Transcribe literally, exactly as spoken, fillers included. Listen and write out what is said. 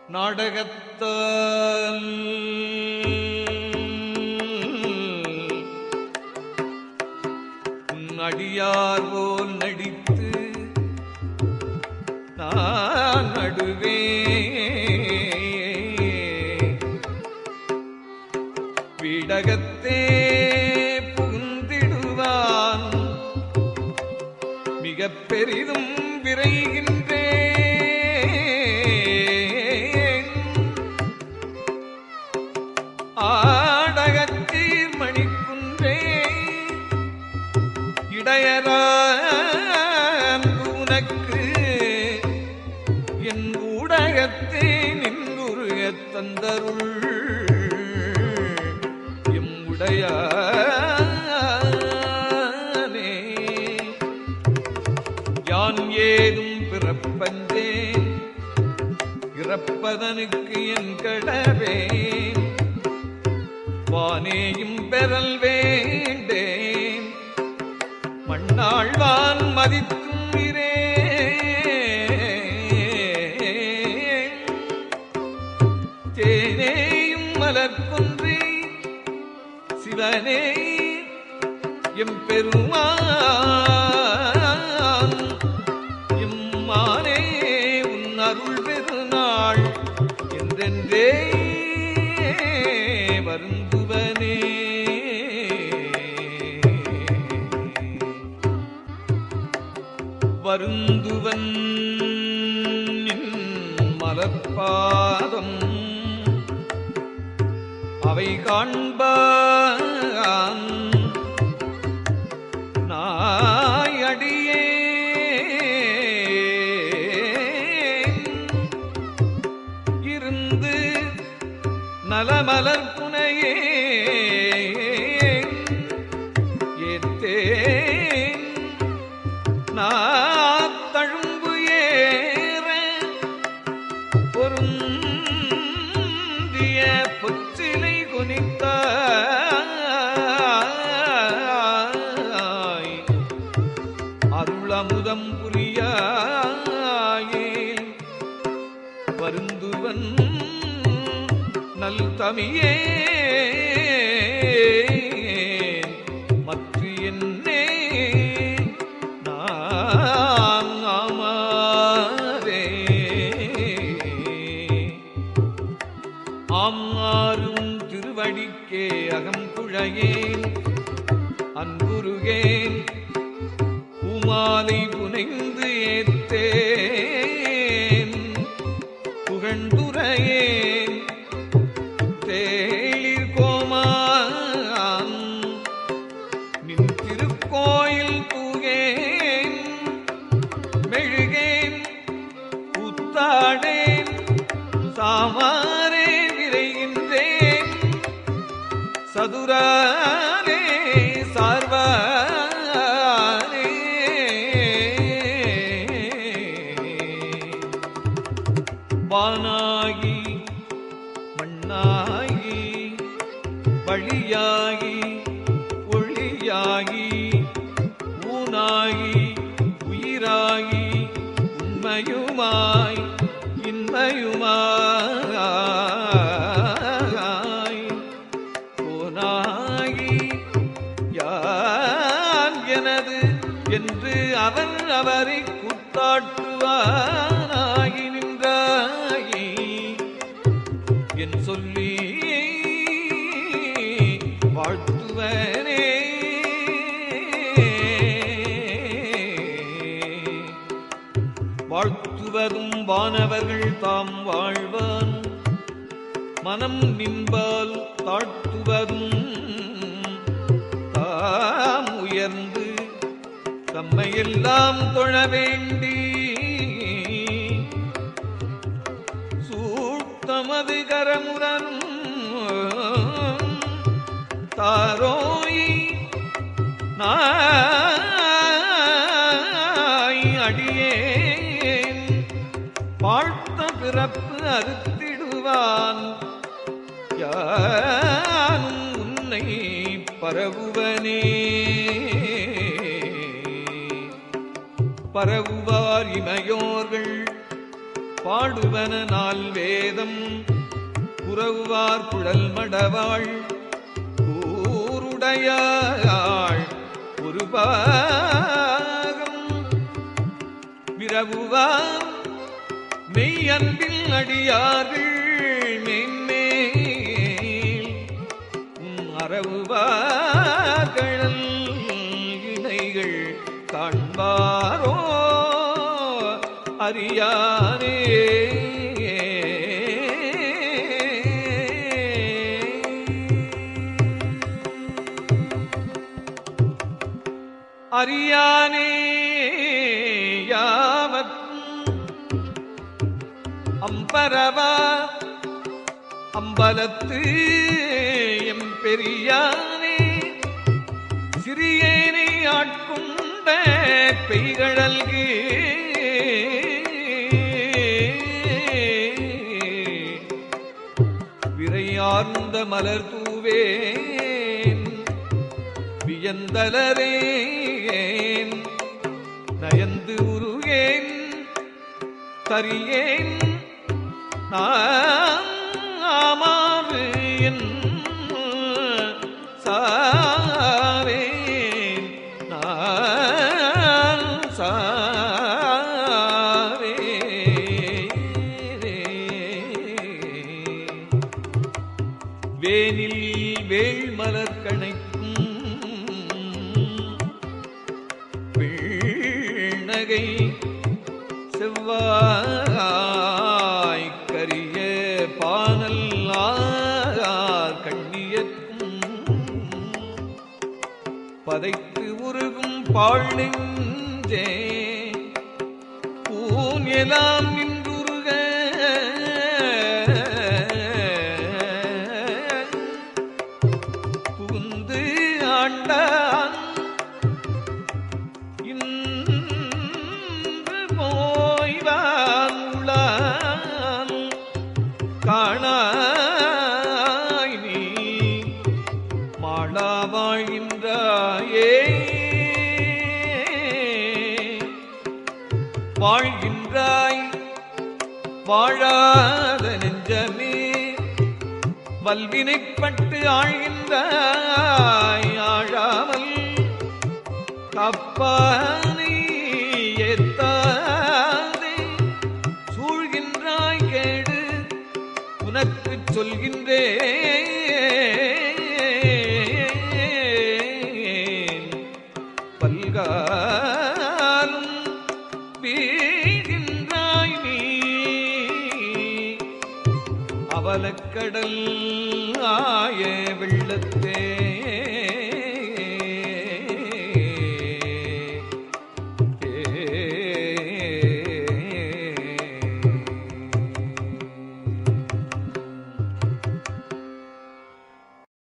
நாடகத்தால் உன் அடியார் போல் நடித்து நான் நடுவே வீடகத்தே புகுந்திடுவான் மிக பெரிதும் விரைகின்றேன் ஆடகத்தீர் மணிக்குன்றே இடையரான் உனக்கு என் ஊடகத்தே நின்றுருகத் தந்தருள் எம் உடையானே. யான் ஏதும் பிறப்பஞ்சேன் இறப்பதனுக்கு என் கடவேன் வானேயும் பெறல் வேண்டேன் மண்ணாழ்வான் மதித்தும் இரே தேனேயும் மலர்கொன்றி சிவனே எம் பெருமான் எம்மானே உன் அருள் பெருநாள் என்றென்றே வருந்துவனே. வருந்துவன் மலர்பாதம் அவை காண்பான் நாயடியே இருந்து நலமலர் புனையே ஏத்தேன் நாத்தழும்பு ஏற பொருந்திய பொச்சிலை குனித்தாய் அருளமுதம் புரியாயே வருந்துவன் நல் தமியே மற்ற என்னே நான் ஆமாரே. ஆமாறும் திருவடிக்கே அகம் குழையேன் அன்புருகேன் பூமாலை புனைந்து ஏத்தேன் புகழ்ந்துரையேன் தேளிர் கோமான் நின் திருக்கோயில் தூகேன் மெழுகேன் கூத்தாடேன் சாமாரே விரைகின்றேன் சதுரானே சார்வானே. வானாகி மண்ணாகி வழியாகி ஒளியாகி ஊனாகி உயிராகி உண்மையுமாய் இன்மையுமாய் போனாகி யான் எனது என்று அவன் அவரை கூத்தாட்டுவானாகி நின்றாகி என் சொல்லி வாழ்த்துவனே. வாழ்த்துவதும் வானவர்கள் தாம் வாழ்வான் மனம் நின்பால் தாழ்த்துவதும் தாம் உயர்ந்து தம்மையெல்லாம் தொழ வேண்டி சூழ்த்தமது கரமுரனும் தாரோய் நாய் அடியேன் வாழ்த்த பிறப்பு அறுத்திடுவான் யானும் உன்னை பரவுவனே. பரவுவார் இமையோர்கள் பாடுவன நால் வேதம் புறவுவார் குழல் மடவாள் கூருடையாள் ஒரு பாகம் விரவுவார் மெய் அன்பில் அடியார்கள் மேன்மேல் அறவுவார்கள் இணைகள் காண்பாரோ அறியானே. அறியானே யாவத் அம்பரவா அம்பலத்து எம் பெரியானே சிறியேனை ஆட்கொண்ட பெய்கழல்கு விரையார்ந்த மலர் தூவேன் வியந்தலரேன் நயந்து உருகேன் கரியேன் நாமாறு என் சாவேன் நான் சாவே வேனில் வேள்மலர் கணைக்கும் வீழ்நகை செவ்வாய் கரிய பானல் ஆர் கண்ணியக்கும் பதைத்து உருகும் பாழ் நெஞ்சே பூன் எல்லாம் நின்றுருக புகுந்து ஆண்டான் காணாய் நீ மாளா வாழ்கின்றாயே வாழ்கின்றாய் வாழாத நெஞ்சமே வல்வினைப்பட்டு ஆழ்கின்றாய் ஆழாமல் காப்பானை ஏத்தாதே சூழ்கின்றாய் கேடு உனக்கு சொல்கின்றேன் பல்காலும் வீழ்கின்றாய் நீ அவலக்கடல் ஆய வெள்ளத்தே